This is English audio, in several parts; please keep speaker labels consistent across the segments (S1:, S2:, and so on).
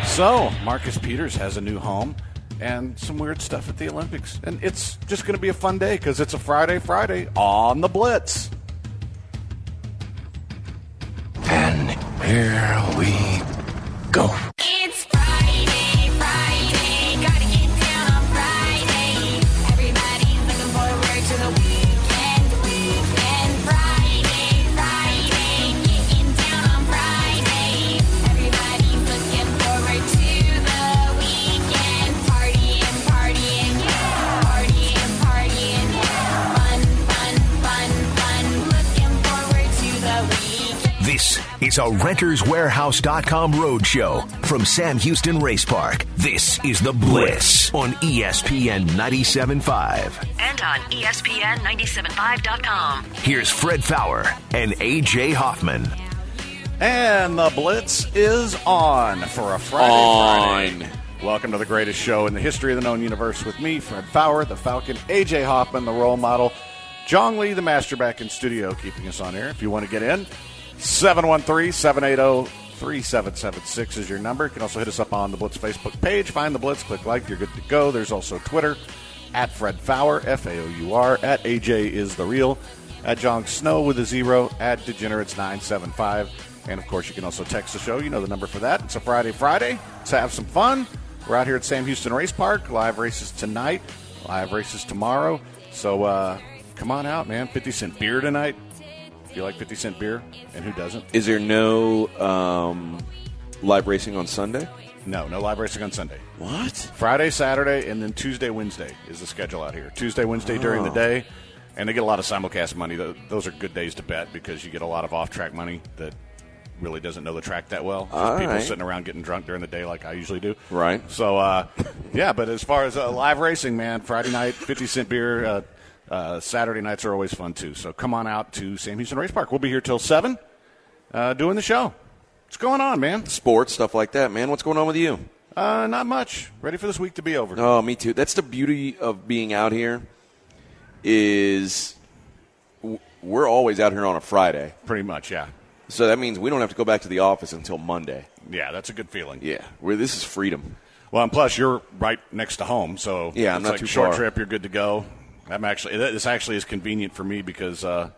S1: So, Marcus Peters has a new home and some weird stuff at the Olympics. And it's just going to be a fun day because it's a Friday on the Blitz.
S2: And here we go.
S3: It's Friday, gotta get down on Friday. Everybody's looking forward to the weekend. Friday, getting down on Friday. Everybody's looking forward to the weekend. Partying, fun. Looking forward to the weekend.
S4: This is a RentersWarehouse.com roadshow from Sam Houston Race Park. This is The Blitz on ESPN 97.5.
S5: And on ESPN975.com.
S4: Here's Fred Fowler and A.J. Hoffman.
S1: And the Blitz is on for a Friday. Welcome to the greatest show in the history of the known universe with me, Fred Fowler, the Falcon, A.J. Hoffman, the role model, Jong Lee, the master back in studio, keeping us on air. If you want to get in, 713-780-3776 is your number. You can also hit us up on the Blitz Facebook page. Find the Blitz, click like, you're good to go. There's also Twitter, at Fred Fowler, F-A-O-U-R, at AJ is the real, at Jong Snow with a 0, at Degenerates975. And, of course, you can also text the show. You know the number for that. It's a Friday. Let's have some fun. We're out here at Sam Houston Race Park. Live races tonight, live races tomorrow. So come on out, man. 50 cent beer tonight. Do you like 50 cent beer? And who doesn't?
S6: Is there no live racing on Sunday?
S1: No live racing on Sunday.
S6: What?
S1: Friday, Saturday, and then Tuesday, Wednesday is the schedule out here. Tuesday, Wednesday during the day, and they get a lot of simulcast money. Those are good days to bet because you get a lot of off-track money that really doesn't know the track that well. People sitting around getting drunk during the day like I usually do.
S6: Right.
S1: So, yeah, but as far as live racing, man, Friday night, 50 cent beer, Saturday nights are always fun, too. So come on out to Sam Houston Race Park. We'll be here till 7 doing the show. What's going on, man?
S6: Sports, stuff like that, man. What's going on with you?
S1: Not much. Ready for this week to be over.
S6: Oh, me too. That's the beauty of being out here is we're always out here on a Friday.
S1: Pretty much, yeah.
S6: So that means we don't have to go back to the office until Monday.
S1: Yeah, that's a good feeling.
S6: Yeah, this is freedom.
S1: Well, and plus you're right next to home, so
S6: yeah, I'm
S1: it's
S6: not
S1: like
S6: too
S1: short
S6: far.
S1: trip. You're good to go. This actually is convenient for me because the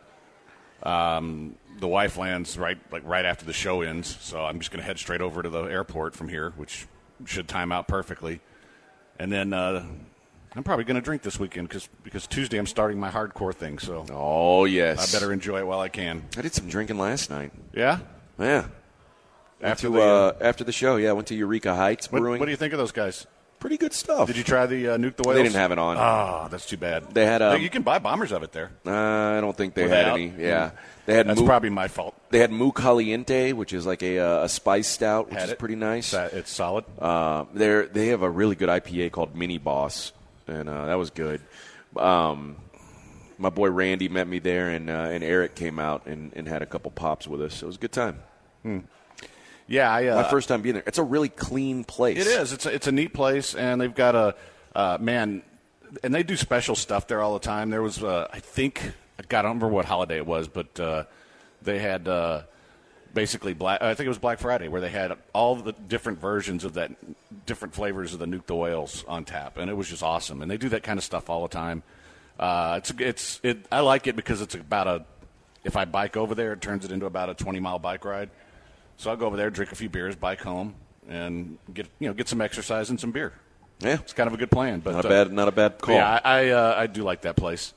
S1: wife lands right after the show ends, so I'm just going to head straight over to the airport from here, which should time out perfectly. And then I'm probably going to drink this weekend because Tuesday I'm starting my hardcore thing. So
S6: oh yes,
S1: I better enjoy it while I can.
S6: I did some drinking last night.
S1: Yeah.
S6: After the show, I went to Eureka Heights Brewing.
S1: What do you think of those guys?
S6: Pretty good stuff.
S1: Did you try the Nuke the Whales?
S6: They didn't have it on.
S1: Oh, that's too bad.
S6: They had
S1: you can buy bombers of it there.
S6: I don't think they had any. Yeah, they had.
S1: That's probably my fault.
S6: They had Mu Caliente, which is like a spice stout, which is pretty nice.
S1: It's solid.
S6: They have a really good IPA called Mini Boss, and that was good. My boy Randy met me there, and Eric came out and had a couple pops with us. So it was a good time.
S1: Yeah,
S6: my first time being there. It's a really clean place.
S1: It is. It's a neat place, and they've got and they do special stuff there all the time. There was, I don't remember what holiday it was, but they had basically I think it was Black Friday, where they had all the different versions of that, different flavors of the Nuke the Whales on tap, and it was just awesome. And they do that kind of stuff all the time. I like it because it's if I bike over there, it turns it into about a 20-mile bike ride. So I'll go over there, drink a few beers, bike home, and get some exercise and some beer.
S6: Yeah,
S1: it's kind of a good plan. But
S6: not a bad call.
S1: Yeah, I do like that place.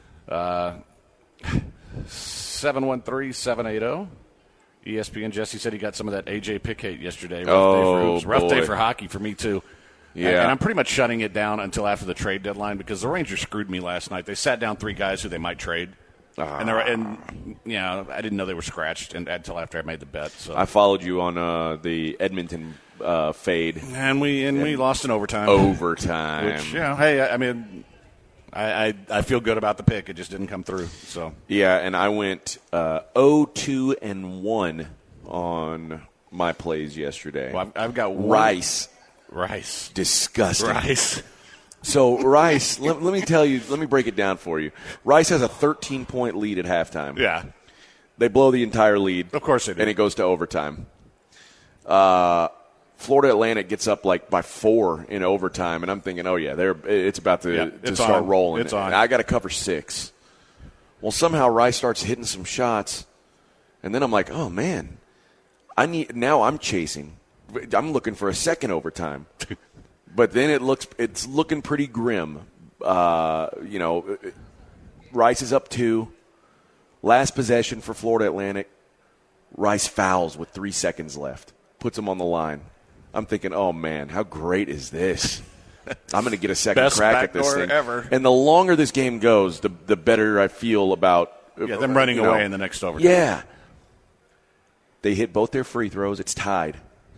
S1: 713-780 ESPN. Jesse said he got some of that AJ Pickett yesterday. Rough day for hockey for me too.
S6: Yeah,
S1: and I'm pretty much shutting it down until after the trade deadline because the Rangers screwed me last night. They sat down 3 guys who they might trade. I didn't know they were scratched until after I made the bet. So
S6: I followed you on the Edmonton fade,
S1: and we lost in overtime. Which, hey, I mean, I feel good about the pick. It just didn't come through. So
S6: yeah, and I went 0-2-1 on my plays yesterday.
S1: Well, I've got
S6: Rice, disgusting
S1: Rice.
S6: So Rice, let me tell you, let me break it down for you. Rice has a 13-point lead at halftime.
S1: Yeah.
S6: They blow the entire lead.
S1: Of course they do.
S6: And it goes to overtime. Florida Atlantic gets up like by 4 in overtime, and I'm thinking, oh yeah, it's about to start rolling.
S1: It's on.
S6: And I got to cover 6. Well, somehow Rice starts hitting some shots, and then I'm like, oh man, now I'm chasing. I'm looking for a second overtime, but then it's looking pretty grim. Rice is up 2. Last possession for Florida Atlantic. Rice fouls with 3 seconds left. Puts him on the line. I'm thinking, oh, man, how great is this? I'm going to get a second
S1: Best
S6: crack at this
S1: backdoor
S6: thing.
S1: ever.
S6: And the longer this game goes, the better I feel about
S1: them running away in the next overtime.
S6: Yeah. They hit both their free throws. It's tied.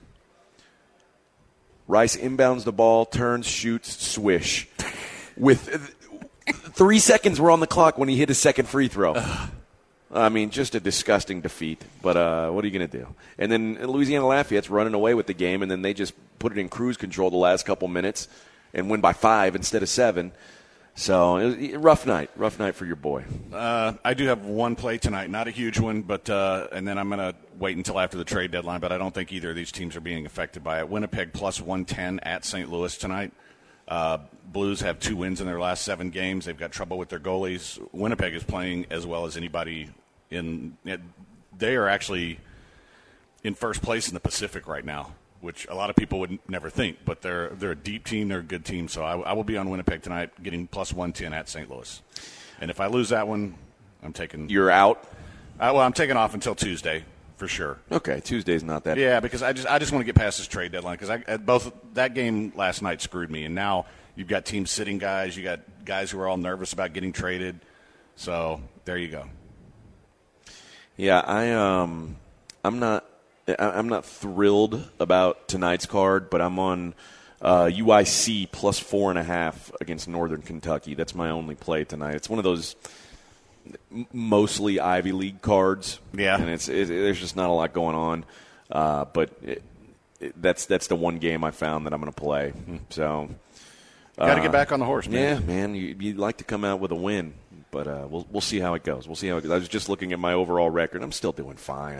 S6: Rice inbounds the ball, turns, shoots, swish. With 3 seconds were on the clock when he hit his second free throw. I mean, just a disgusting defeat. But what are you going to do? And then Louisiana Lafayette's running away with the game, and then they just put it in cruise control the last couple minutes and win by 5 instead of 7. So it was a rough night for your boy.
S1: I do have one play tonight, not a huge one, but and then I'm going to wait until after the trade deadline, but I don't think either of these teams are being affected by it. Winnipeg plus 110 at St. Louis tonight. Blues have 2 wins in their last 7 games. They've got trouble with their goalies. Winnipeg is playing as well as anybody they are actually in first place in the Pacific right now, which a lot of people would never think, but they're a deep team. They're a good team. So I will be on Winnipeg tonight, getting plus 110 at St. Louis. And if I lose that one, I'm taking.
S6: You're out?
S1: I'm taking off until Tuesday for sure.
S6: Okay, Tuesday's not that.
S1: Yeah, because I just want to get past this trade deadline because both that game last night screwed me, and now you've got teams sitting guys, you got guys who are all nervous about getting traded. So there you go.
S6: Yeah, I'm not thrilled about tonight's card, but I'm on UIC plus 4.5 against Northern Kentucky. That's my only play tonight. It's one of those mostly Ivy League cards.
S1: Yeah,
S6: and there's just not a lot going on. But that's the one game I found that I'm going to play. So
S1: got to get back on the horse, man.
S6: Yeah, man, you'd like to come out with a win. But we'll see how it goes. I was just looking at my overall record. I'm still doing fine.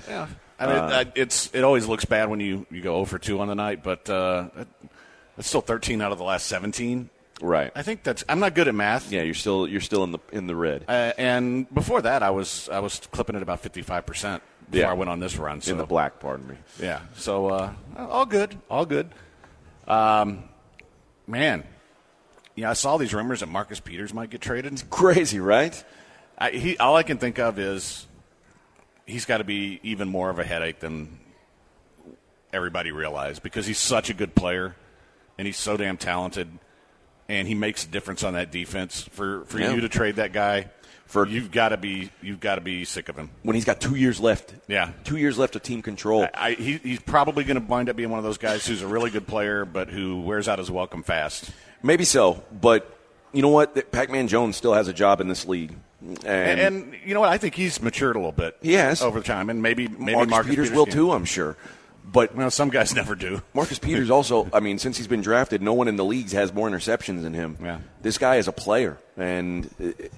S1: It always looks bad when you go 0 for 2 on the night, but it's still 13 out of the last 17.
S6: Right.
S1: I think I'm not good at math.
S6: Yeah, you're still in the red.
S1: And before that, I was clipping it about 55% before I went on this run. So.
S6: In the black, pardon me.
S1: Yeah. So all good. Man. Yeah, I saw these rumors that Marcus Peters might get traded. It's
S6: crazy, right?
S1: All I can think of is he's got to be even more of a headache than everybody realized because he's such a good player and he's so damn talented and he makes a difference on that defense. For you to trade that guy, you've got to be sick of him.
S6: When he's got 2 years left.
S1: Yeah.
S6: 2 years left of team control.
S1: He's probably going to wind up being one of those guys who's a really good player but who wears out his welcome fast.
S6: Maybe so, but you know what? Pac-Man Jones still has a job in this league.
S1: And you know what? I think he's matured a little bit over time, and maybe
S6: Marcus Peters will too, I'm sure. But
S1: some guys never do.
S6: Marcus Peters also, I mean, since he's been drafted, no one in the leagues has more interceptions than him.
S1: Yeah.
S6: This guy is a player, and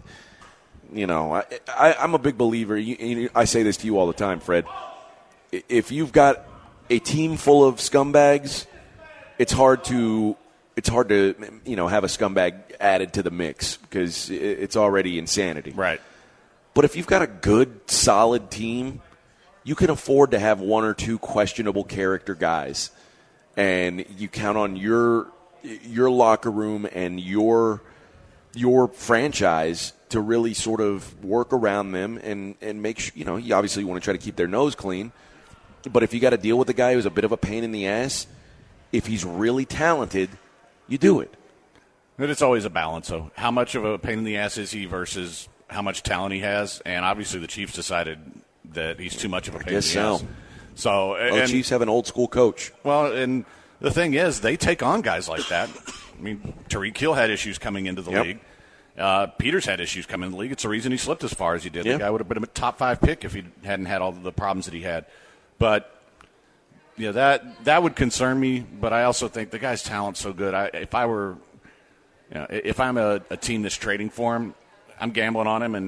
S6: I'm a big believer. I say this to you all the time, Fred. If you've got a team full of scumbags, it's hard to have a scumbag added to the mix because it's already insanity.
S1: Right.
S6: But if you've got a good, solid team, you can afford to have 1 or 2 questionable character guys, and you count on your locker room and your franchise to really sort of work around them and make sure, you obviously want to try to keep their nose clean. But if you got to deal with a guy who's a bit of a pain in the ass, if he's really talented, you do it.
S1: But it's always a balance. So how much of a pain in the ass is he versus how much talent he has? And obviously the Chiefs decided that he's too much of a pain in the ass. So
S6: the Chiefs have an old school coach.
S1: Well, and the thing is, they take on guys like that. I mean, Tariq Hill had issues coming into the league. Peters had issues coming into the league. It's the reason he slipped as far as he did.
S6: Yep.
S1: The guy would have been a top 5 pick if he hadn't had all the problems that he had. But that would concern me. But I also think the guy's talent's so good. If I'm a team that's trading for him, I'm gambling on him, and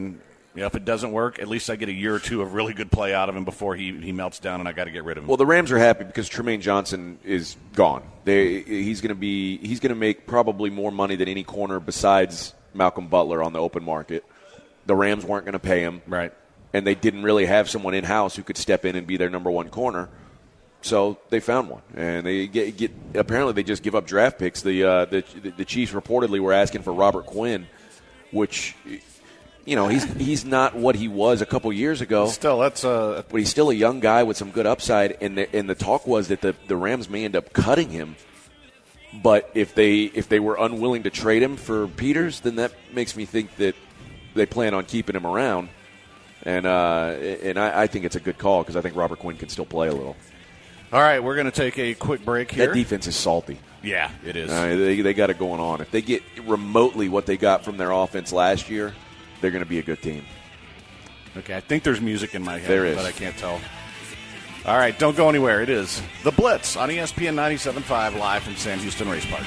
S1: If it doesn't work, at least I get a year or two of really good play out of him before he melts down and I got to get rid of him.
S6: Well, the Rams are happy because Tremaine Johnson is gone. He's going to make probably more money than any corner besides Malcolm Butler on the open market. The Rams weren't going to pay him.
S1: Right.
S6: And they didn't really have someone in-house who could step in and be their number one corner. So they found one. And they get apparently they just give up draft picks. The Chiefs reportedly were asking for Robert Quinn, which, he's not what he was a couple years ago.
S1: Still,
S6: but he's still a young guy with some good upside. And the talk was that the Rams may end up cutting him. But if they were unwilling to trade him for Peters, then that makes me think that they plan on keeping him around. And I think it's a good call because I think Robert Quinn can still play a little.
S1: All right, we're going to take a quick break here.
S6: That defense is salty.
S1: Yeah, it is.
S6: They got it going on. If they get remotely what they got from their offense last year, they're going to be a good team.
S1: Okay, I think there's music in my head,
S6: there is.
S1: But I can't tell. All right, don't go anywhere. It is The Blitz on ESPN 97.5 live from Sam Houston Race Park.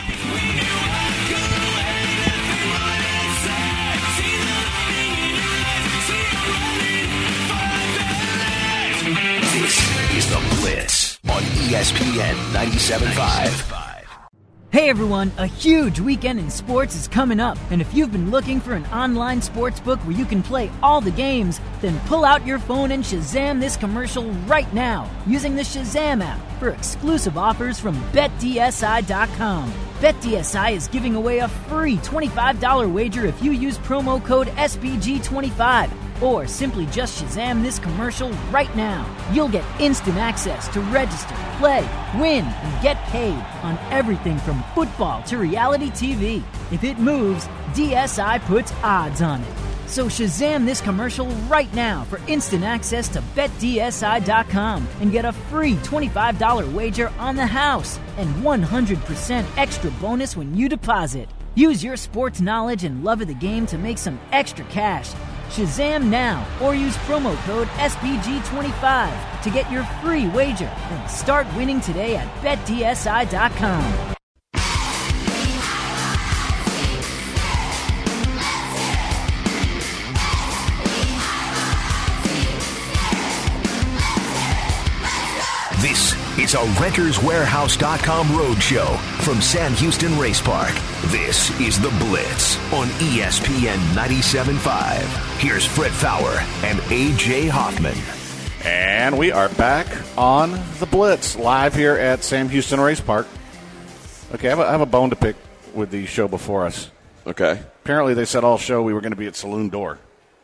S4: This is The Blitz on ESPN 97.5.
S5: Hey everyone, a huge weekend in sports is coming up, and if you've been looking for an online sports book where you can play all the games, then pull out your phone and Shazam this commercial right now using the Shazam app for exclusive offers from BetDSI.com. BetDSI is giving away a free $25 wager if you use promo code SBG25. Or simply just Shazam this commercial right now. You'll get instant access to register, play, win, and get paid on everything from football to reality TV. If it moves, DSI puts odds on it. So Shazam this commercial right now for instant access to BetDSI.com and get a free $25 wager on the house and 100% extra bonus when you deposit. Use your sports knowledge and love of the game to make some extra cash. Shazam now or use promo code SBG25 to get your free wager and start winning today at BetDSI.com.
S4: This is a RentersWarehouse.com roadshow from Sam Houston Race Park. This is The Blitz on ESPN 97.5. Here's Fred Fowler and A.J. Hoffman.
S1: And we are back on The Blitz, live here at Sam Houston Race Park. Okay, I have a bone to pick with the show before us.
S6: Okay.
S1: Apparently they said all show we were going to be at Saloon Door.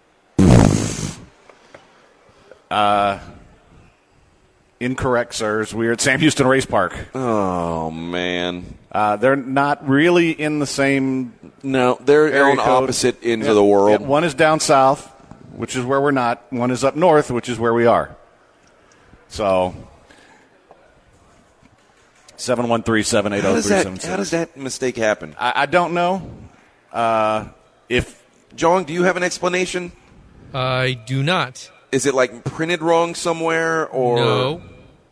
S1: Incorrect, sirs. We're at Sam Houston Race Park.
S6: Oh, man.
S1: They're not really in the same.
S6: No, they're on opposite ends of the world.
S1: Yeah, one is down south, which is where we're not. One is up north, which is where we are. So, 713-780-3776.
S6: How does that mistake happen?
S1: I don't know.
S6: John, do you have an explanation?
S7: I do not.
S6: Is it like printed wrong somewhere, or
S7: no?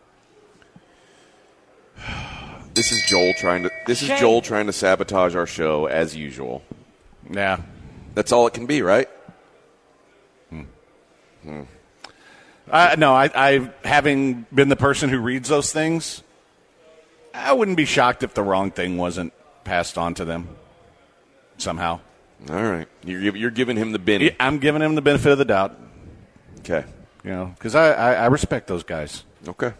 S6: This is Joel trying to sabotage our show as usual.
S1: Yeah,
S6: that's all it can be, right?
S1: No, I having been the person who reads those things, I wouldn't be shocked if the wrong thing wasn't passed on to them somehow.
S6: All right, you're giving him the benefit.
S1: I'm giving him the benefit of the doubt.
S6: Okay,
S1: because I respect those guys.
S6: Okay.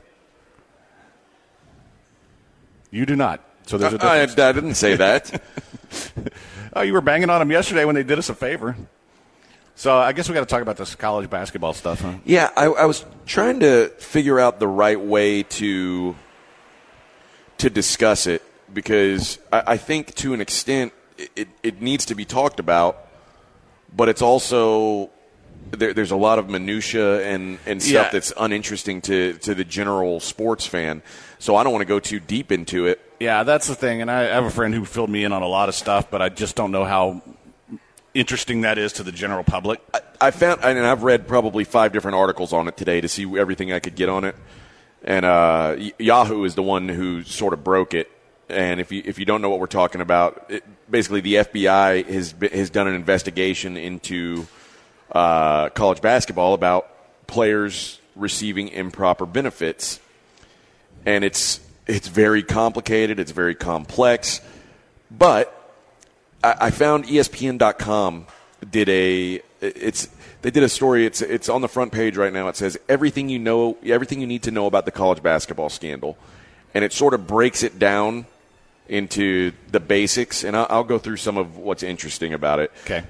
S1: You do not. So there's a difference.
S6: I didn't say that.
S1: Oh, you were banging on them yesterday when they did us a favor. So I guess we got to talk about this college basketball stuff, huh?
S6: Yeah, I was trying to figure out the right way to discuss it because I think to an extent it needs to be talked about, but it's also there's a lot of minutia and stuff that's uninteresting to the general sports fan. So I don't want to go too deep into it.
S1: Yeah, that's the thing. And I have a friend who filled me in on a lot of stuff, but I just don't know how interesting that is to the general public.
S6: I found, and I've read probably 5 different articles on it today to see everything I could get on it. And Yahoo is the one who sort of broke it. And if you don't know what we're talking about, basically the FBI has done an investigation into college basketball about players receiving improper benefits. And it's very complicated. It's very complex. But I found ESPN.com did a story. It's on the front page right now. It says everything you need to know about the college basketball scandal, and it sort of breaks it down into the basics. And I'll go through some of what's interesting about it.
S1: Okay.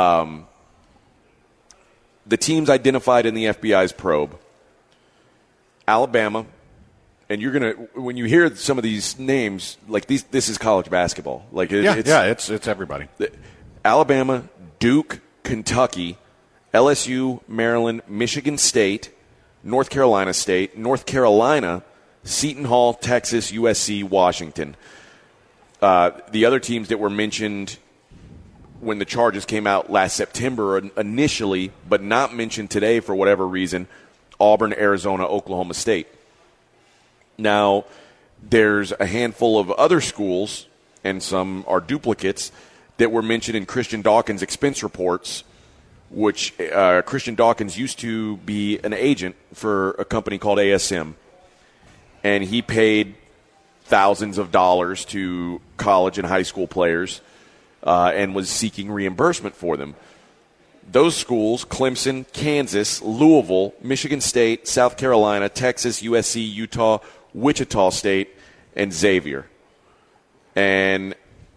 S6: The teams identified in the FBI's probe: Alabama. And you're gonna, when you hear some of these names, like this is college basketball. Like
S1: it's everybody.
S6: Alabama, Duke, Kentucky, LSU, Maryland, Michigan State, North Carolina State, North Carolina, Seton Hall, Texas, USC, Washington. The other teams that were mentioned when the charges came out last September initially, but not mentioned today for whatever reason: Auburn, Arizona, Oklahoma State. Now, there's a handful of other schools, and some are duplicates, that were mentioned in Christian Dawkins' expense reports, which Christian Dawkins used to be an agent for a company called ASM. And he paid thousands of dollars to college and high school players and was seeking reimbursement for them. Those schools: Clemson, Kansas, Louisville, Michigan State, South Carolina, Texas, USC, Utah, Wichita State, and Xavier. And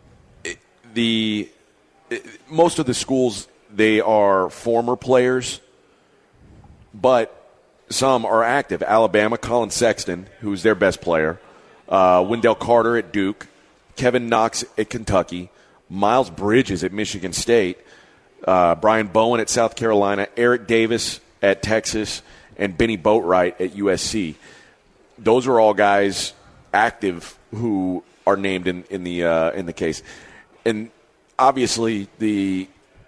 S6: most of the schools, they are former players, but some are active. Alabama, Colin Sexton, who's their best player, Wendell Carter at Duke, Kevin Knox at Kentucky, Miles Bridges at Michigan State, Brian Bowen at South Carolina, Eric Davis at Texas, and Benny Boatwright at USC. Those are all guys active who are named in the case. And obviously the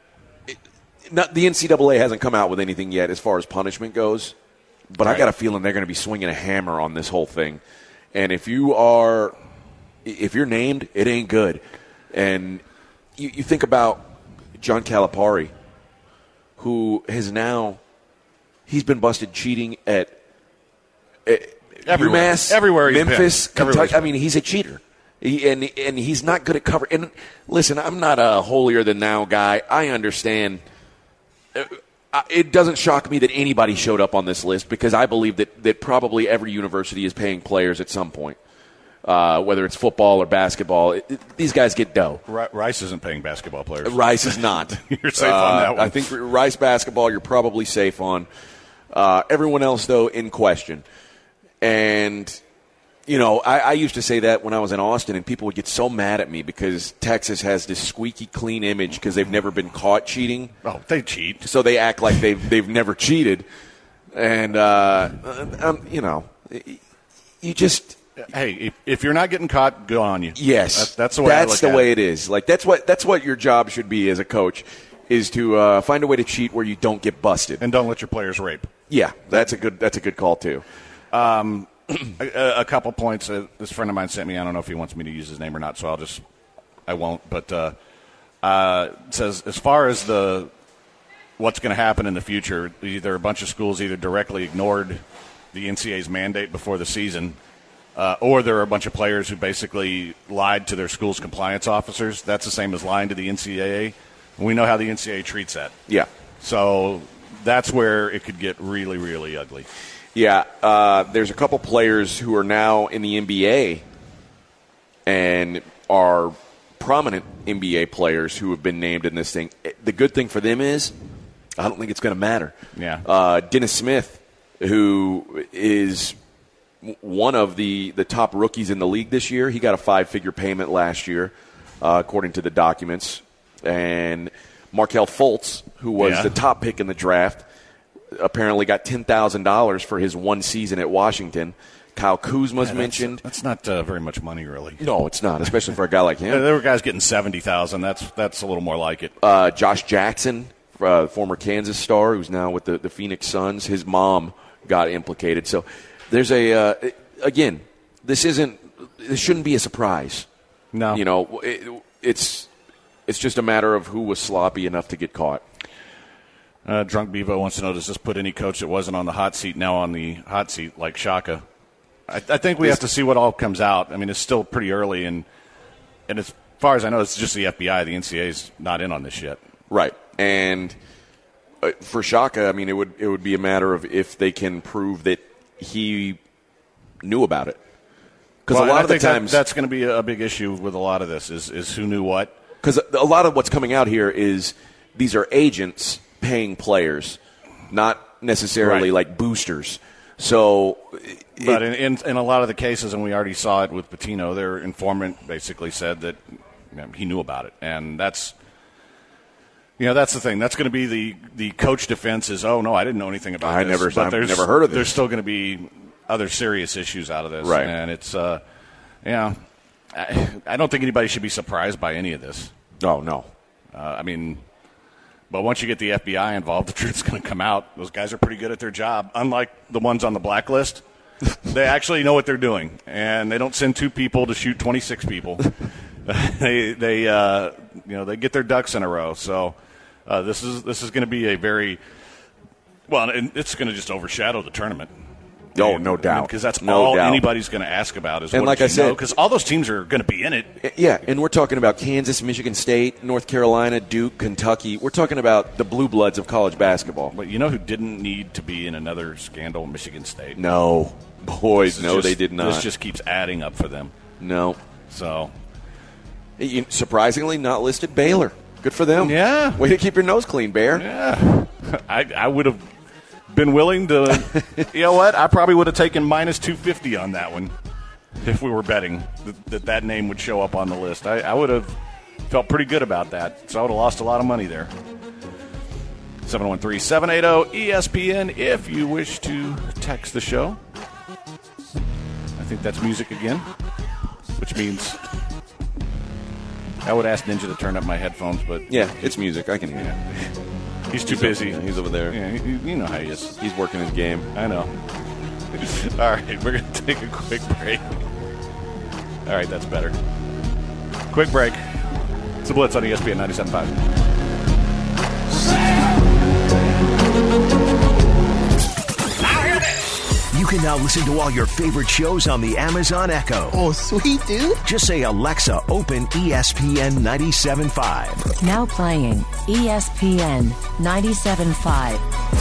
S6: NCAA hasn't come out with anything yet as far as punishment goes, but right. I got a feeling they're going to be swinging a hammer on this whole thing. And if you're named, it ain't good. And you think about John Calipari, who he's been busted cheating at UMass,
S1: everywhere he's
S6: Memphis,
S1: been.
S6: Kentucky. I mean, he's a cheater. And he's not good at cover. And listen, I'm not a holier-than-thou guy. I understand. It doesn't shock me that anybody showed up on this list, because I believe that probably every university is paying players at some point, whether it's football or basketball. These guys get dough.
S1: Rice isn't paying basketball players.
S6: Rice is not.
S1: You're safe on that one.
S6: I think Rice basketball you're probably safe on. Everyone else, though, in question. And, I used to say that when I was in Austin, and people would get so mad at me because Texas has this squeaky clean image because they've never been caught cheating.
S1: Oh, they cheat.
S6: So they act like they've never cheated. And, you just...
S1: Hey, if you're not getting caught, go on you.
S6: Yes.
S1: That's the way I look at
S6: it is. Like, that's what your job should be as a coach, is to find a way to cheat where you don't get busted.
S1: And don't let your players rape.
S6: Yeah, that's a good call, too.
S1: A couple points. This friend of mine sent me. I don't know if he wants me to use his name or not, so I won't. But it says, as far as what's going to happen in the future, either a bunch of schools either directly ignored the NCAA's mandate before the season, or there are a bunch of players who basically lied to their school's compliance officers. That's the same as lying to the NCAA. We know how the NCAA treats that.
S6: Yeah.
S1: So that's where it could get really, really ugly.
S6: Yeah, there's a couple players who are now in the NBA and are prominent NBA players who have been named in this thing. The good thing for them is I don't think it's going to matter.
S1: Yeah.
S6: Dennis Smith, who is one of the top rookies in the league this year, he got a 5-figure payment last year, according to the documents. And Markelle Fultz, who was the top pick in the draft, apparently got $10,000 for his one season at Washington. Kyle Kuzma's mentioned.
S1: That's not very much money, really.
S6: No, it's not, especially for a guy like him.
S1: There were guys getting $70,000. That's a little more like it.
S6: Josh Jackson, former Kansas star, who's now with the Phoenix Suns. His mom got implicated. So there's again, this shouldn't be a surprise.
S1: No,
S6: it's just a matter of who was sloppy enough to get caught.
S1: Drunk Bevo wants to know, does this put any coach that wasn't on the hot seat now on the hot seat, like Shaka? I think we have to see what all comes out. I mean, it's still pretty early, and as far as I know, it's just the FBI. The NCAA's not in on this yet.
S6: Right. And for Shaka, I mean, it would be a matter of if they can prove that he knew about it. Because a lot of the times
S1: that's going to be a big issue with a lot of this is who knew what.
S6: Because a lot of what's coming out here is these are agents paying players, not necessarily like boosters. So,
S1: but in a lot of the cases, and we already saw it with Patino, their informant basically said that he knew about it, and that's the thing. That's going to be the coach defense is, oh no, I didn't know anything about this.
S6: I've never heard of this.
S1: There's still going to be other serious issues out of this,
S6: right?
S1: And it's I don't think anybody should be surprised by any of this.
S6: Oh no,
S1: But once you get the FBI involved, the truth's going to come out. Those guys are pretty good at their job. Unlike the ones on the blacklist, they actually know what they're doing, and they don't send 2 people to shoot 26 people. They get their ducks in a row. So this is going to be a very well, and it's going to just overshadow the tournament.
S6: Oh, no doubt.
S1: Because that's all anybody's going to ask about is,
S6: and
S1: what
S6: like
S1: I
S6: said,
S1: because all those teams are going to be in it.
S6: Yeah, and we're talking about Kansas, Michigan State, North Carolina, Duke, Kentucky. We're talking about the blue bloods of college basketball.
S1: But you know who didn't need to be in another scandal? Michigan State.
S6: No. Boys, no, they did not.
S1: This just keeps adding up for them.
S6: No.
S1: So,
S6: surprisingly, not listed Baylor. Good for them.
S1: Yeah.
S6: Way to keep your nose clean, Bear.
S1: Yeah. I would have been willing to, you know what? I probably would have taken minus 250 on that one if we were betting that name would show up on the list. I would have felt pretty good about that. So I would have lost a lot of money there. 713-780-ESPN if you wish to text the show. I think that's music again, which means I would ask Ninja to turn up my headphones, but
S6: yeah, it's music. I can hear it.
S1: He's too busy.
S6: He's over there.
S1: Yeah, you know how he is.
S6: He's working his game.
S1: I know. All right, we're going to take a quick break. All right, that's better. Quick break. It's the Blitz on ESPN 97.5.
S4: You can now listen to all your favorite shows on the Amazon Echo.
S8: Oh, sweet, dude.
S4: Just say, Alexa, open ESPN 97.5.
S9: Now playing ESPN 97.5.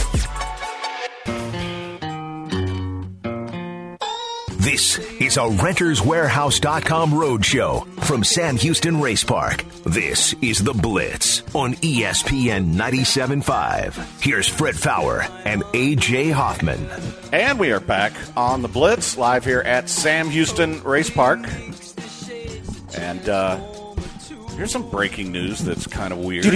S4: This is a RentersWarehouse.com roadshow from Sam Houston Race Park. This is The Blitz on ESPN 97.5. Here's Fred Fowler and A.J. Hoffman.
S1: And we are back on The Blitz, live here at Sam Houston Race Park. And here's some breaking news that's kind of weird.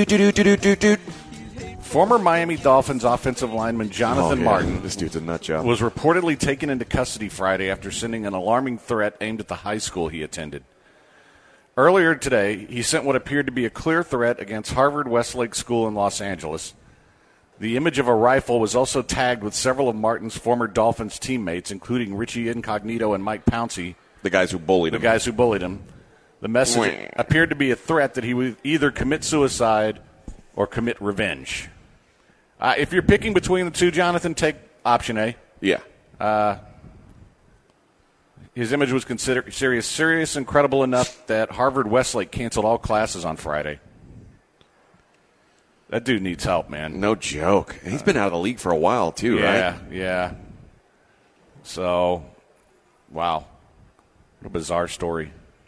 S1: Former Miami Dolphins offensive lineman Jonathan Martin,
S6: this dude's a nut job,
S1: was reportedly taken into custody Friday after sending an alarming threat aimed at the high school he attended. Earlier today, he sent what appeared to be a clear threat against Harvard Westlake School in Los Angeles. The image of a rifle was also tagged with several of Martin's former Dolphins teammates, including Richie Incognito and Mike Pouncey.
S6: The guys who bullied him. The message appeared to be a threat that he would either commit suicide or commit revenge. If you're picking between the two, Jonathan, take option A.
S1: Yeah. His image was considered serious and credible enough that Harvard Westlake canceled all classes on Friday. That dude needs help, man.
S6: No joke. He's been out of the league for a while, too, right?
S1: Yeah. So, wow. What a bizarre story.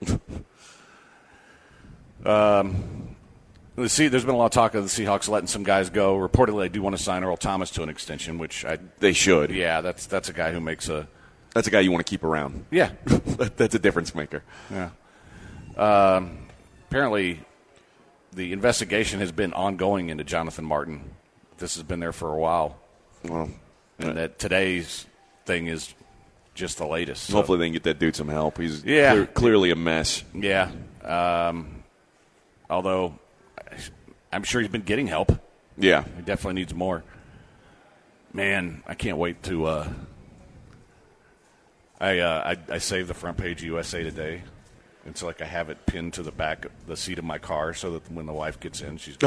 S1: There's been a lot of talk of the Seahawks letting some guys go. Reportedly, they do want to sign Earl Thomas to an extension, which
S6: they should.
S1: Yeah, that's a guy who makes a...
S6: That's a guy you want to keep around.
S1: Yeah.
S6: That's a difference maker.
S1: Yeah. Apparently, the investigation has been ongoing into Jonathan Martin. This has been there for a while.
S6: Well,
S1: and that today's thing is just the latest. So.
S6: Hopefully they can get that dude some help. He's clearly a mess.
S1: Yeah. Although I'm sure he's been getting help.
S6: Yeah.
S1: He definitely needs more. Man, I can't wait to I saved the front page of USA Today It's like I have it pinned to the back of the seat of my car so that when the wife gets in, she's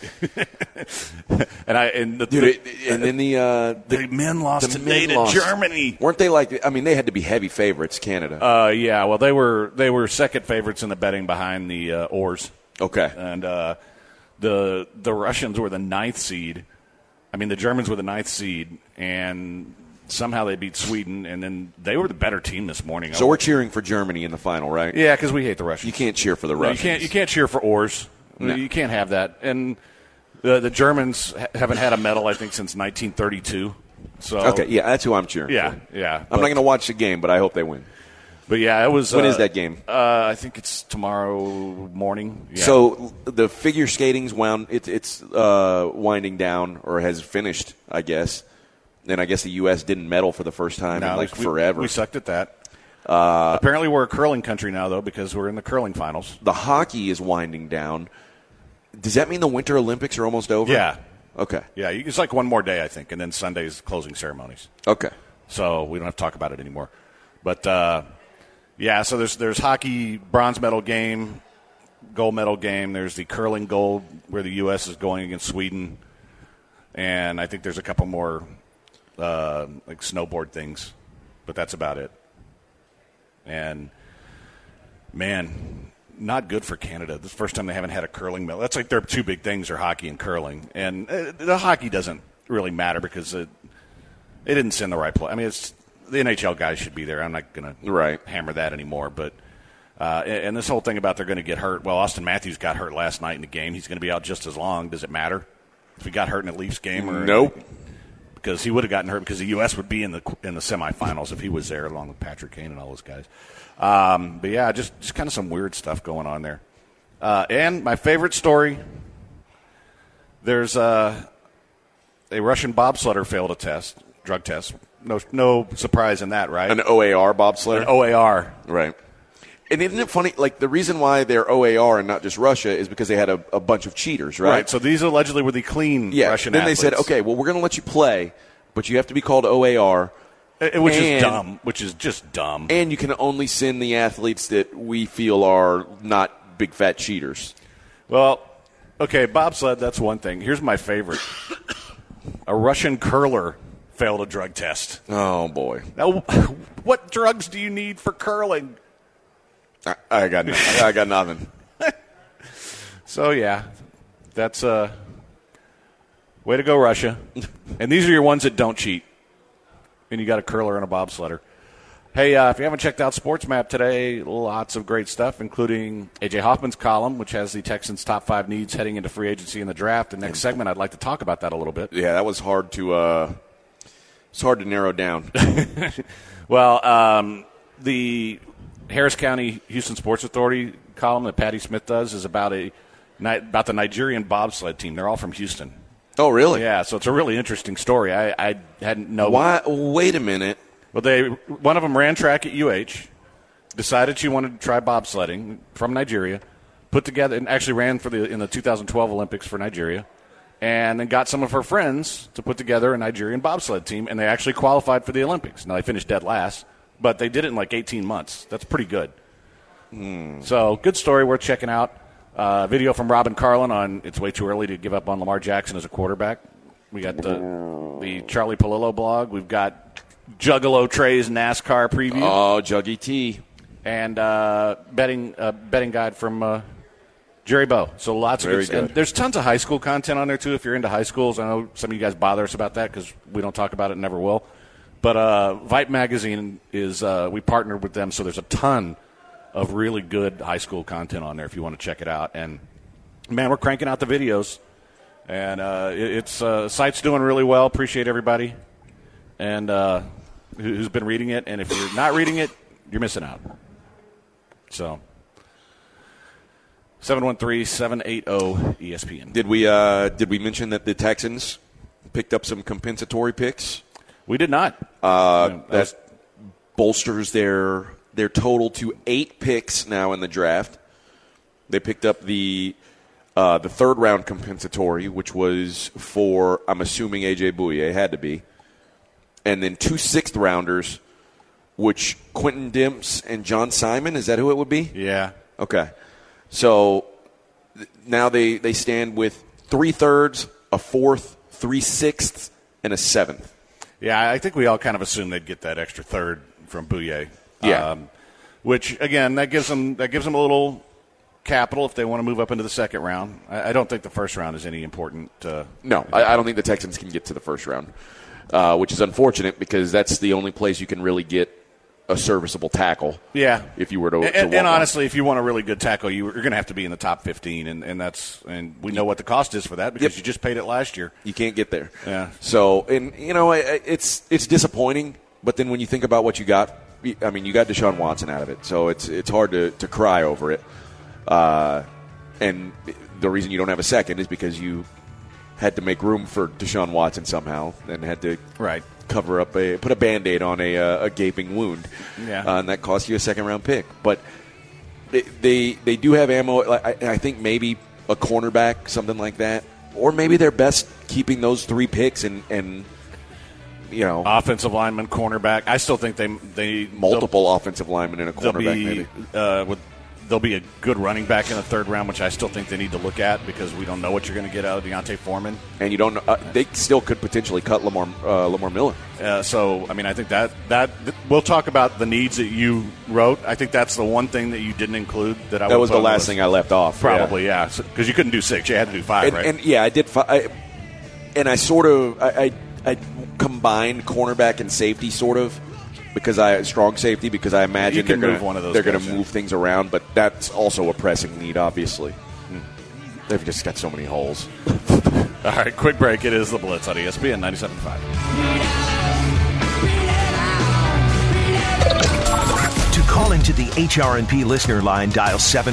S1: and
S6: then
S1: the men lost today to Germany.
S6: Weren't they like? I mean, they had to be heavy favorites, Canada.
S1: Yeah. Well, they were second favorites in the betting behind the Oars.
S6: Okay.
S1: And the Russians were the 9th seed. I mean, the Germans were the 9th seed, and somehow they beat Sweden, and then they were the better team this morning.
S6: So we're cheering for Germany in the final, right?
S1: Yeah, because we hate the Russians.
S6: You can't cheer for the Russians.
S1: You can't cheer for Oars.
S6: No.
S1: You can't have that. And the Germans haven't had a medal, I think, since 1932. So
S6: okay, yeah, that's who I'm cheering
S1: yeah,
S6: for.
S1: Yeah.
S6: I'm not going to watch the game, but I hope they win.
S1: But, yeah, it was.
S6: When is that game?
S1: I think it's tomorrow morning. Yeah.
S6: So the figure skating's it's winding down or has finished, I guess. And I guess the U.S. didn't medal for the first time in forever.
S1: We sucked at that. Apparently we're a curling country now, though, because we're in the curling finals.
S6: The hockey is winding down. Does that mean the Winter Olympics are almost over?
S1: Yeah.
S6: Okay.
S1: Yeah, it's like one more day, I think, and then Sunday's closing ceremonies.
S6: Okay.
S1: So we don't have to talk about it anymore. But, yeah, so there's hockey bronze medal game, gold medal game. There's the curling gold where the U.S. is going against Sweden. And I think there's a couple more like snowboard things, but that's about it. And, man, not good for Canada. This is the first time they haven't had a curling medal. That's like their two big things are hockey and curling. And the hockey doesn't really matter because it didn't send the right play. I mean, the NHL guys should be there. I'm not going to hammer that anymore. But and this whole thing about they're going to get hurt. Well, Austin Matthews got hurt last night in the game. He's going to be out just as long. Does it matter if he got hurt in a Leafs game? Or
S6: nope.
S1: Because he would have gotten hurt because the U.S. would be in the semifinals if he was there along with Patrick Kane and all those guys. But, yeah, just kind of some weird stuff going on there. And my favorite story, there's a Russian bobsledder failed a drug test. No surprise in that, right?
S6: An OAR bobsledder?
S1: An OAR.
S6: Right. And isn't it funny, like the reason why they're OAR and not just Russia is because they had a bunch of cheaters, right?
S1: Right, so these allegedly were the clean Russian
S6: then
S1: athletes.
S6: They said, okay, well, we're going to let you play, but you have to be called OAR.
S1: Which is just dumb.
S6: And you can only send the athletes that we feel are not big fat cheaters.
S1: Well, okay, bobsled, that's one thing. Here's my favorite. A Russian curler failed a drug test.
S6: Oh, boy.
S1: Now, what drugs do you need for curling?
S6: I got nothing. I got nothing.
S1: So, yeah, that's way to go, Russia. And these are your ones that don't cheat. And you got a curler and a bobsledder. Hey, if you haven't checked out Sports Map today, lots of great stuff, including A.J. Hoffman's column, which has the Texans' top 5 needs heading into free agency in the draft. The next segment, I'd like to talk about that a little bit.
S6: Yeah, that was hard to narrow down.
S1: Well, the Harris County Houston Sports Authority column that Patty Smith does is about the Nigerian bobsled team. They're all from Houston.
S6: Oh, really?
S1: Yeah, so it's a really interesting story. I hadn't known.
S6: Why? Wait a minute.
S1: Well, one of them ran track at UH, decided she wanted to try bobsledding from Nigeria, put together and actually ran in the 2012 Olympics for Nigeria, and then got some of her friends to put together a Nigerian bobsled team, and they actually qualified for the Olympics. Now, they finished dead last, but they did it in like 18 months. That's pretty good. So, good story, worth checking out. Video from Robin Carlin on It's Way Too Early to Give Up on Lamar Jackson as a quarterback. We got the Charlie Palillo blog. We've got Juggalo Trey's NASCAR preview.
S6: Oh, Juggy T.
S1: And betting guide from Jerry Bow. So lots of good. And there's tons of high school content on there, too, if you're into high schools. I know some of you guys bother us about that because we don't talk about it and never will. But Vype Magazine is we partnered with them, so there's a ton of really good high school content on there if you want to check it out. And, man, we're cranking out the videos. And it's site's doing really well. Appreciate everybody and who's been reading it. And if you're not reading it, you're missing out. So, 713-780-ESPN.
S6: Did we mention that the Texans picked up some compensatory picks?
S1: We did not.
S6: That bolsters their total to 8 picks now in the draft. They picked up the third round compensatory, which was for, I'm assuming, A.J. Bouye, had to be. And then 2 6th rounders, which Quentin Dimps and John Simon, is that who it would be?
S1: Yeah.
S6: Okay. So now they stand with 3/3, a 4th, 3/6, and a 7th.
S1: Yeah, I think we all kind of assumed they'd get that extra third from Bouye.
S6: Yeah.
S1: Which, again, that gives them a little capital if they want to move up into the second round. I don't think the first round is any important.
S6: No, I don't think the Texans can get to the first round, which is unfortunate because that's the only place you can really get a serviceable tackle.
S1: Yeah.
S6: If you were to
S1: and honestly, if you want a really good tackle, you're going to have to be in the top 15, and we know what the cost is for that because you just paid it last year.
S6: You can't get there.
S1: Yeah.
S6: So, and it's disappointing, but then when you think about what you got, I mean, you got Deshaun Watson out of it, so it's hard to cry over it. And the reason you don't have a second is because you had to make room for Deshaun Watson somehow and had to cover up put a Band-Aid on a gaping wound.
S1: Yeah.
S6: And that cost you a second-round pick. But they do have ammo. I think maybe a cornerback, something like that. Or maybe they're best keeping those 3 picks and
S1: offensive lineman, cornerback. I still think they
S6: multiple offensive linemen and a cornerback maybe.
S1: There'll be a good running back in the third round, which I still think they need to look at because we don't know what you're going to get out of Deontay Foreman.
S6: And you don't know, they still could potentially cut Lamar Miller.
S1: So, I mean, I think that we'll talk about the needs that you wrote. I think that's the one thing that you didn't include that
S6: That was the last thing I left off.
S1: Probably, yeah. Because you couldn't do 6. You had to do 5, right?
S6: And I did 5. And I sort of I combined cornerback and safety sort of. Strong safety because I imagine they're going to move things around, but that's also a pressing need, obviously. They've just got so many holes.
S1: All right, quick break. It is the Blitz on ESPN 97.5.
S4: To call into the HRNP listener line, dial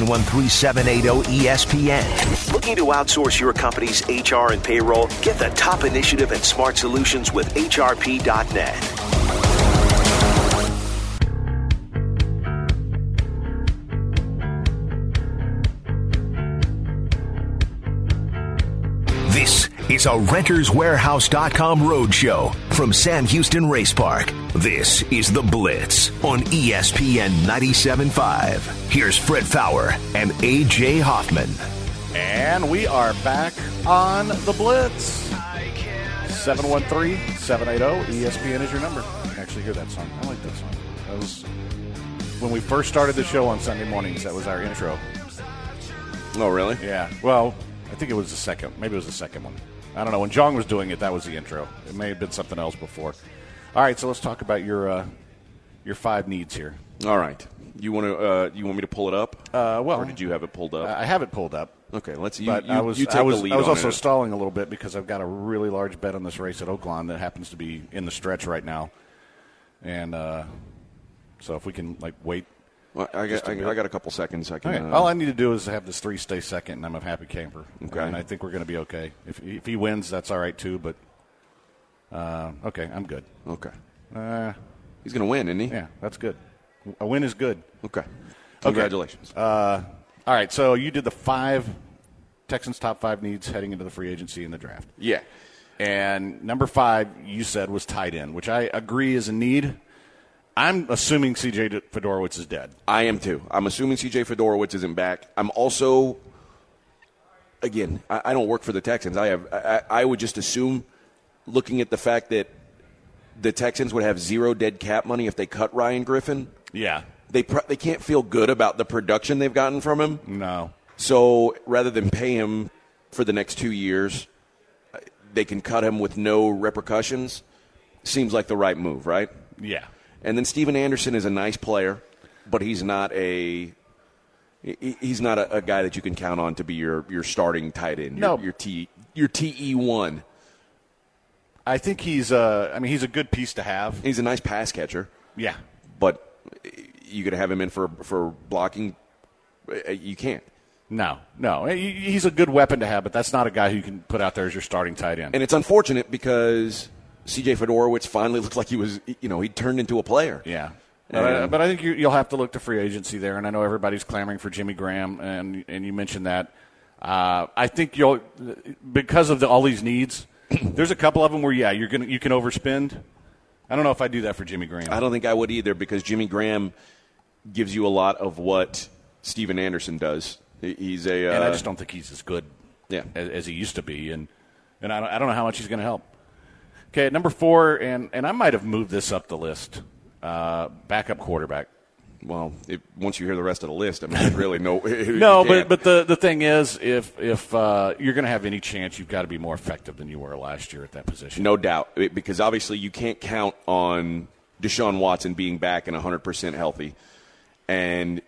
S4: 713-780-ESPN. Looking to outsource your company's HR and payroll? Get the top initiative and smart solutions with HRP.net. This is a RentersWarehouse.com roadshow from Sam Houston Race Park. This is The Blitz on ESPN 97.5. Here's Fred Fowler and A.J. Hoffman.
S1: And we are back on The Blitz. 713-780-ESPN is your number. I can actually hear that song. I like that song. That was when we first started the show on Sunday mornings. That was our intro.
S6: Oh, really?
S1: Yeah. Well, I think it was the second. Maybe it was the second one. I don't know. When Jong was doing it, that was the intro. It may have been something else before. All right, so let's talk about your 5 needs here.
S6: All right. You want me to pull it up? Or did you have it pulled up?
S1: I have it pulled up.
S6: Okay, let's.
S1: I was also stalling a little bit because I've got a really large bet on this race at Oaklawn that happens to be in the stretch right now, and so if we can wait.
S6: Well, I got a couple seconds. I can.
S1: Okay. All I need to do is have this 3 stay second, and I'm a happy camper.
S6: Okay.
S1: And I think we're going to be okay. If he wins, that's all right too. But okay, I'm good.
S6: Okay. He's going to win, isn't he?
S1: Yeah, that's good. A win is good.
S6: Okay. Congratulations.
S1: All right, so you did the 5 Texans' top 5 needs heading into the free agency and the draft.
S6: Yeah.
S1: And number 5, you said, was tight end, which I agree is a need. I'm assuming C.J. Fedorowicz is dead.
S6: I am too. I'm assuming C.J. Fedorowicz isn't back. I'm also, again, I don't work for the Texans. I would just assume, looking at the fact that the Texans would have 0 dead cap money if they cut Ryan Griffin.
S1: Yeah.
S6: They can't feel good about the production they've gotten from him.
S1: No.
S6: So rather than pay him for the next 2 years, they can cut him with no repercussions. Seems like the right move, right?
S1: Yeah.
S6: And then Steven Anderson is a nice player, but he's not a guy that you can count on to be your starting tight end. Your TE1.
S1: I think he's a good piece to have.
S6: He's a nice pass catcher.
S1: Yeah.
S6: But you going to have him in for blocking? You can't.
S1: No. He's a good weapon to have, but that's not a guy who you can put out there as your starting tight end.
S6: And it's unfortunate because C.J. Fedorowicz finally looked like he was, he turned into a player.
S1: Yeah. But I think you'll have to look to free agency there, and I know everybody's clamoring for Jimmy Graham, and you mentioned that. I think because of all these needs, there's a couple of them where, you can overspend, I don't know if I do that for Jimmy Graham.
S6: I don't think I would either, because Jimmy Graham gives you a lot of what Steven Anderson does. He's a
S1: and I just don't think he's as good
S6: yeah.
S1: as he used to be, and I don't know how much he's going to help. Okay, at number 4, and I might have moved this up the list, backup quarterback.
S6: Well, once you hear the rest of the list, I mean, there's really no.
S1: No, but the thing is, if you're going to have any chance, you've got to be more effective than you were last year at that position.
S6: No doubt, because obviously you can't count on Deshaun Watson being back and 100% healthy. And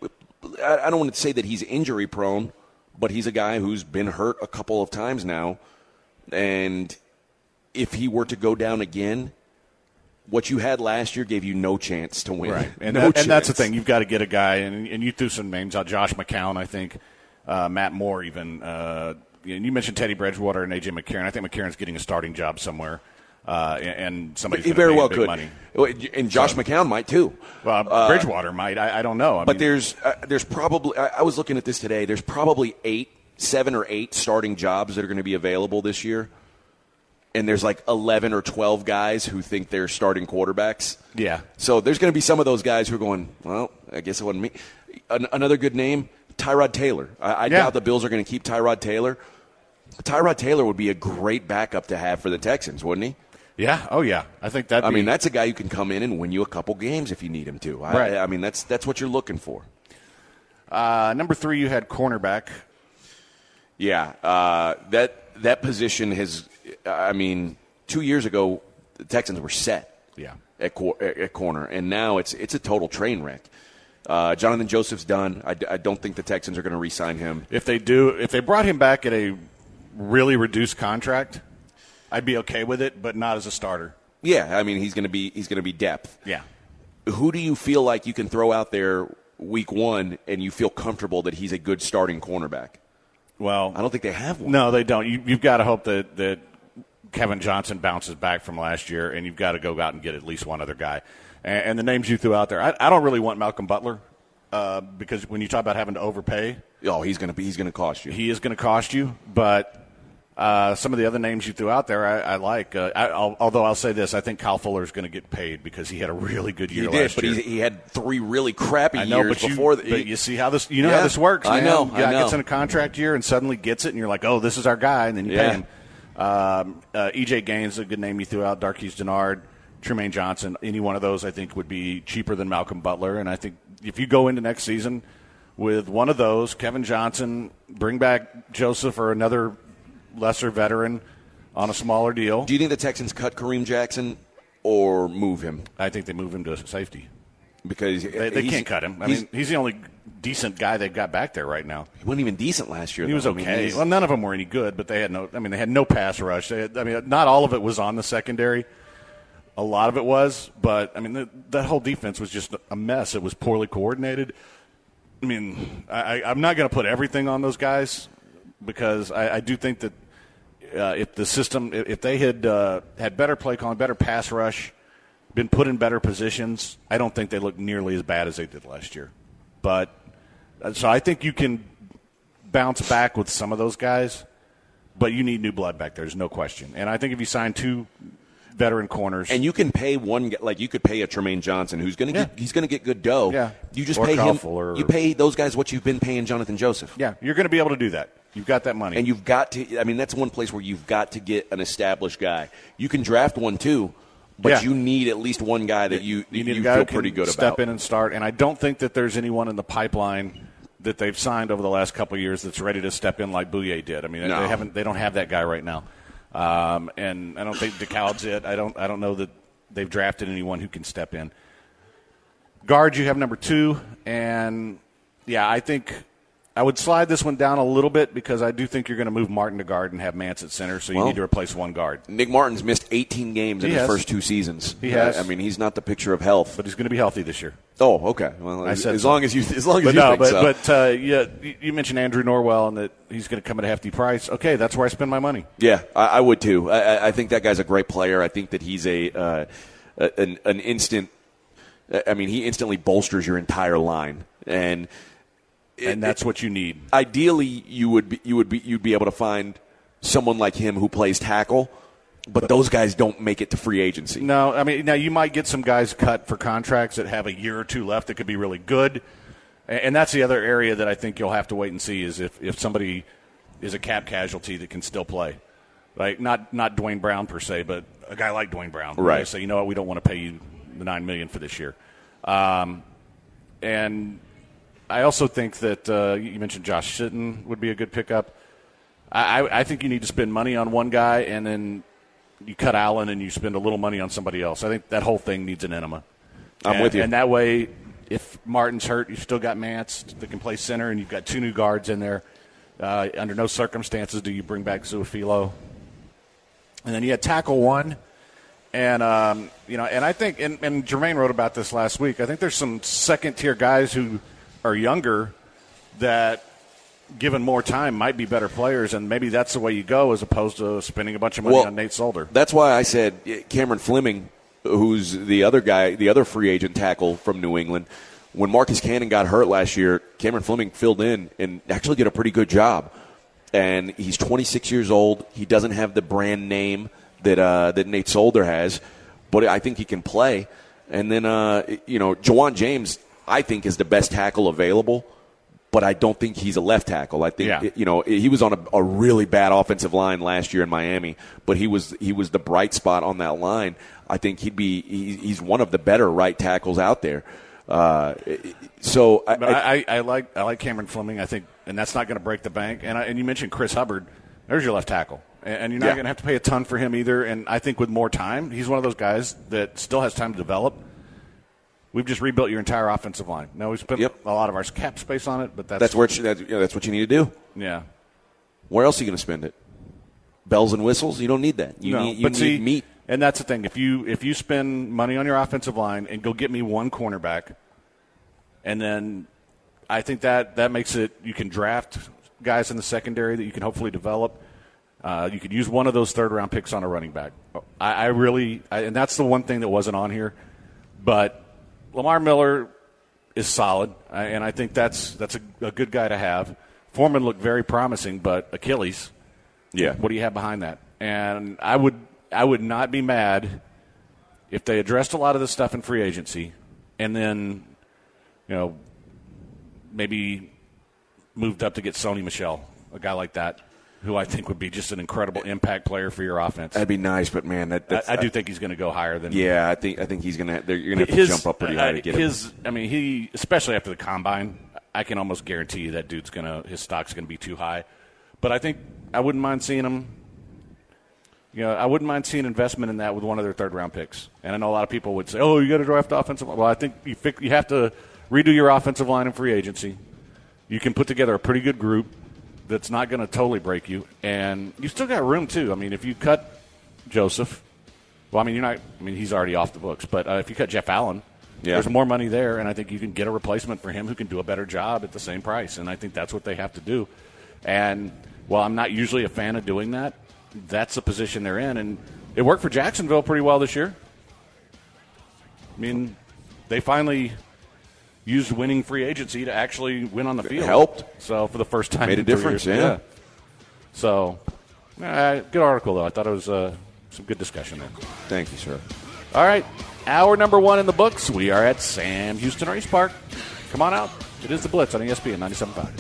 S6: I don't want to say that he's injury prone, but he's a guy who's been hurt a couple of times now. And if he were to go down again, what you had last year gave you no chance to win.
S1: Right, and,
S6: and
S1: that's the thing. You've got to get a guy, and you threw some names out. Josh McCown, I think, Matt Moore even. And you mentioned Teddy Bridgewater and A.J. McCarron. I think McCarron's getting a starting job somewhere, and somebody's
S6: he
S1: going to
S6: very
S1: pay
S6: well
S1: big
S6: could.
S1: money.
S6: And Josh McCown might too.
S1: Well, Bridgewater might. I don't know.
S6: But there's probably. I was looking at this today. There's probably 7 or 8 starting jobs that are going to be available this year. And there's like 11 or 12 guys who think they're starting quarterbacks.
S1: Yeah.
S6: So there's going to be some of those guys who are going, well, I guess it wasn't me. Another good name, Tyrod Taylor. I doubt the Bills are going to keep Tyrod Taylor. Tyrod Taylor would be a great backup to have for the Texans, wouldn't he?
S1: Yeah. Oh, yeah. I think that.
S6: I mean, that's a guy who can come in and win you a couple games if you need him to.
S1: Right.
S6: I mean, that's what you're looking for.
S1: Number 3, you had cornerback.
S6: Yeah. That position has. I mean, 2 years ago, the Texans were set at corner, and now it's a total train wreck. Jonathan Joseph's done. I don't think the Texans are going to re-sign him.
S1: If they brought him back at a really reduced contract, I'd be okay with it, but not as a starter.
S6: Yeah, I mean, he's going to be depth.
S1: Yeah.
S6: Who do you feel like you can throw out there week 1 and you feel comfortable that he's a good starting cornerback?
S1: Well,
S6: I don't think they have one.
S1: No, they don't. You've got to hope that Kevin Johnson bounces back from last year, and you've got to go out and get at least one other guy. And the names you threw out there, I don't really want Malcolm Butler because when you talk about having to overpay,
S6: he's going to cost you.
S1: He is going to cost you. But some of the other names you threw out there, I like. Although I'll say this, I think Kyle Fuller is going to get paid because he had a really good year last year.
S6: But he had 3 really crappy
S1: years
S6: before.
S1: But you see how this, how this works. Man.
S6: I know.
S1: Gets in a contract year and suddenly gets it, and you're like, oh, this is our guy, and then you pay him. E.J. Gaines, a good name you threw out. Darqueze Dennard, Trumaine Johnson. Any one of those, I think, would be cheaper than Malcolm Butler. And I think if you go into next season with one of those, Kevin Johnson, bring back Joseph or another lesser veteran on a smaller deal.
S6: Do you think the Texans cut Kareem Jackson or move him?
S1: I think they move him to safety.
S6: Because
S1: they can't cut him. I mean, he's the only decent guy they've got back there right now.
S6: He wasn't even decent last year.
S1: He was okay. Well, none of them were any good, but they had no pass rush. Not all of it was on the secondary. A lot of it was, but I mean, that whole defense was just a mess. It was poorly coordinated. I mean, I'm not going to put everything on those guys because I do think that if the system, if they had had better play calling, better pass rush, been put in better positions, I don't think they look nearly as bad as they did last year. But so I think you can bounce back with some of those guys, but you need new blood back there. There's no question. And I think if you sign 2 veteran corners,
S6: and you can pay one, like you could pay a Trumaine Johnson who's going to he's going to get good dough.
S1: Yeah.
S6: You just
S1: or
S6: pay
S1: Kyle
S6: him.
S1: Fuller,
S6: you pay those guys what you've been paying Jonathan Joseph.
S1: Yeah, you're going to be able to do that. You've got that money,
S6: and you've got to. I mean, that's one place where you've got to get an established guy. You can draft one too. But you need at least one guy that you feel pretty good about.
S1: Step in and start. And I don't think that there's anyone in the pipeline that they've signed over the last couple of years that's ready to step in like Bouye did. I mean, they don't have that guy right now. And I don't think DeKalb's it. I don't know that they've drafted anyone who can step in. Guard, you have number 2, and I think I would slide this one down a little bit because I do think you're going to move Martin to guard and have Mance at center, so you need to replace one guard.
S6: Nick Martin's missed 18 games in his first 2 seasons.
S1: He has.
S6: I mean, he's not the picture of health,
S1: but he's going to be healthy this year.
S6: Oh, okay. Well, as long as you think so.
S1: But you mentioned Andrew Norwell and that he's going to come at a hefty price. Okay, that's where I spend my money.
S6: Yeah, I would too. I think that guy's a great player. I think that he's an instant. I mean, he instantly bolsters your entire line, and
S1: that's what you need.
S6: Ideally, you'd be able to find someone like him who plays tackle But those guys don't make it to free agency.
S1: No, I mean, now you might get some guys cut for contracts that have a year or two left that could be really good. And that's the other area that I think you'll have to wait and see is if somebody is a cap casualty that can still play. Like, not Dwayne Brown per se, but a guy like Dwayne Brown.
S6: Right.
S1: They say, you know what, we don't want to pay you the $9 million for this year. And I also think that you mentioned Josh Sitton would be a good pickup. I think you need to spend money on one guy, and then you cut Allen and you spend a little money on somebody else. I think that whole thing needs an enema.
S6: I'm with you.
S1: And that way, if Martin's hurt, you've still got Mance that can play center, and you've got 2 new guards in there. Under no circumstances do you bring back Zuafilo. And then you had tackle 1. And, and I think, and Jermaine wrote about this last week, I think there's some second-tier guys who are younger that, given more time, might be better players, and maybe that's the way you go as opposed to spending a bunch of money on Nate Solder.
S6: That's why I said Cameron Fleming, who's the other guy, the other free agent tackle from New England. When Marcus Cannon got hurt last year, Cameron Fleming filled in and actually did a pretty good job. And he's 26 years old. He doesn't have the brand name that Nate Solder has, but I think he can play. And then, Jawan James, I think, is the best tackle available, but I don't think he's a left tackle. I think, he was on a really bad offensive line last year in Miami, but he was the bright spot on that line. I think he's one of the better right tackles out there. So
S1: I like Cameron Fleming. I think, and that's not going to break the bank. And you mentioned Chris Hubbard. There's your left tackle. And you're not going to have to pay a ton for him either. And I think with more time, he's one of those guys that still has time to develop. We've just rebuilt your entire offensive line. Now, we spent a lot of our cap space on it, but that's
S6: what you need to do.
S1: Yeah.
S6: Where else are you going to spend it? Bells and whistles? You don't need that. You need meat.
S1: And that's the thing. If you spend money on your offensive line and go get me one cornerback, and then I think that makes it – you can draft guys in the secondary that you can hopefully develop. You could use one of those third-round picks on a running back. And that's the one thing that wasn't on here. But Lamar Miller is solid, and I think that's a good guy to have. Foreman looked very promising, but Achilles.
S6: Yeah.
S1: What do you have behind that? And I would not be mad if they addressed a lot of this stuff in free agency, and then, maybe moved up to get Sony Michel, a guy like that, who I think would be just an incredible impact player for your offense.
S6: That'd be nice, but man,
S1: I do think he's going to go higher than.
S6: Yeah, I think he's going to. You're going to have to jump up pretty high to get him.
S1: He especially after the combine, I can almost guarantee you that his stock's going to be too high. But I think I wouldn't mind seeing him. I wouldn't mind seeing investment in that with one of their third-round picks. And I know a lot of people would say, "Oh, you got to draft offensive line." Well, I think you have to redo your offensive line in free agency. You can put together a pretty good group that's not going to totally break you, and you still got room too. I mean, if you cut Joseph, he's already off the books. But if you cut Jeff Allen, there's more money there, and I think you can get a replacement for him who can do a better job at the same price. And I think that's what they have to do. And while I'm not usually a fan of doing that, that's the position they're in, and it worked for Jacksonville pretty well this year. I mean, they finally used winning free agency to actually win on the field.
S6: It helped.
S1: So for the first time,
S6: made a difference. Yeah.
S1: So, good article though. I thought it was some good discussion there.
S6: Thank you, sir.
S1: All right, hour number 1 in the books. We are at Sam Houston Race Park. Come on out. It is the Blitz on ESPN 97.5.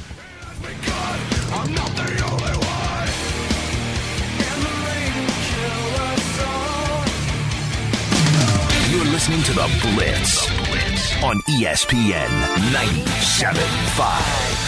S4: You're listening to The Blitz on ESPN 97.5.